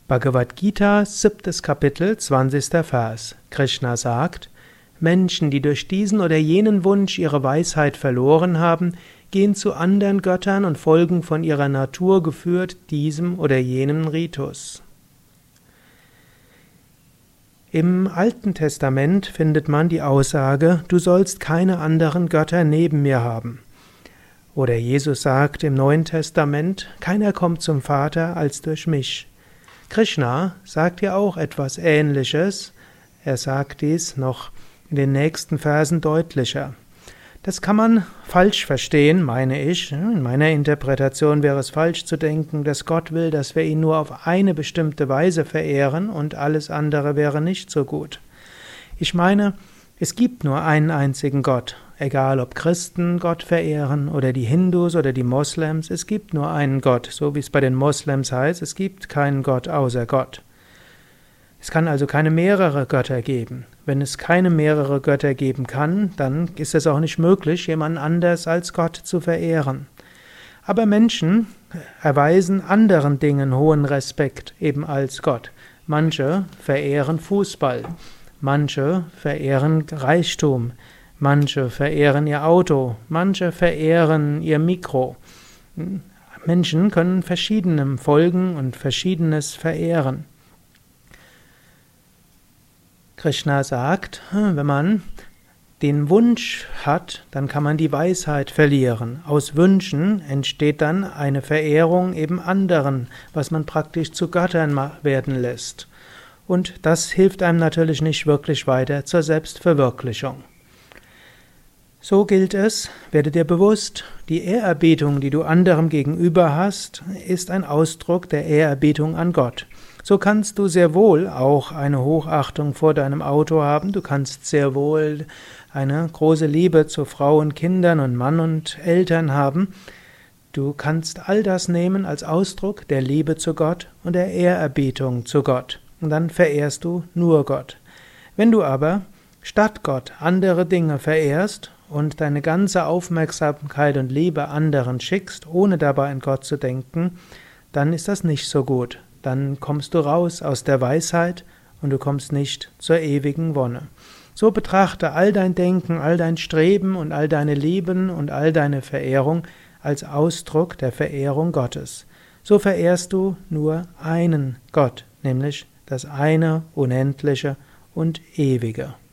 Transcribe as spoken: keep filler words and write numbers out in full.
Bhagavad Gita, siebtes Kapitel, zwanzigster Vers. Krishna sagt: Menschen, die durch diesen oder jenen Wunsch ihre Weisheit verloren haben, gehen zu anderen Göttern und folgen von ihrer Natur geführt diesem oder jenem Ritus. Im Alten Testament findet man die Aussage: Du sollst keine anderen Götter neben mir haben. Oder Jesus sagt im Neuen Testament: Keiner kommt zum Vater als durch mich. Krishna sagt ja auch etwas Ähnliches. Er sagt dies noch in den nächsten Versen deutlicher. Das kann man falsch verstehen, meine ich. In meiner Interpretation wäre es falsch zu denken, dass Gott will, dass wir ihn nur auf eine bestimmte Weise verehren und alles andere wäre nicht so gut. Ich meine, es gibt nur einen einzigen Gott. Egal ob Christen Gott verehren oder die Hindus oder die Moslems, es gibt nur einen Gott, so wie es bei den Moslems heißt, es gibt keinen Gott außer Gott. Es kann also keine mehrere Götter geben. Wenn es keine mehrere Götter geben kann, dann ist es auch nicht möglich, jemanden anders als Gott zu verehren. Aber Menschen erweisen anderen Dingen hohen Respekt, eben als Gott. Manche verehren Fußball, manche verehren Reichtum, manche verehren ihr Auto, manche verehren ihr Mikro. Menschen können Verschiedenem folgen und Verschiedenes verehren. Krishna sagt, wenn man den Wunsch hat, dann kann man die Weisheit verlieren. Aus Wünschen entsteht dann eine Verehrung eben anderen, was man praktisch zu Göttern werden lässt. Und das hilft einem natürlich nicht wirklich weiter zur Selbstverwirklichung. So gilt es, werde dir bewusst, die Ehrerbietung, die du anderem gegenüber hast, ist ein Ausdruck der Ehrerbietung an Gott. So kannst du sehr wohl auch eine Hochachtung vor deinem Auto haben, du kannst sehr wohl eine große Liebe zu Frau und Kindern und Mann und Eltern haben. Du kannst all das nehmen als Ausdruck der Liebe zu Gott und der Ehrerbietung zu Gott. Und dann verehrst du nur Gott. Wenn du aber statt Gott andere Dinge verehrst und deine ganze Aufmerksamkeit und Liebe anderen schickst, ohne dabei an Gott zu denken, dann ist das nicht so gut. Dann kommst du raus aus der Weisheit und du kommst nicht zur ewigen Wonne. So betrachte all dein Denken, all dein Streben und all deine Lieben und all deine Verehrung als Ausdruck der Verehrung Gottes. So verehrst du nur einen Gott, nämlich das eine, unendliche und ewige.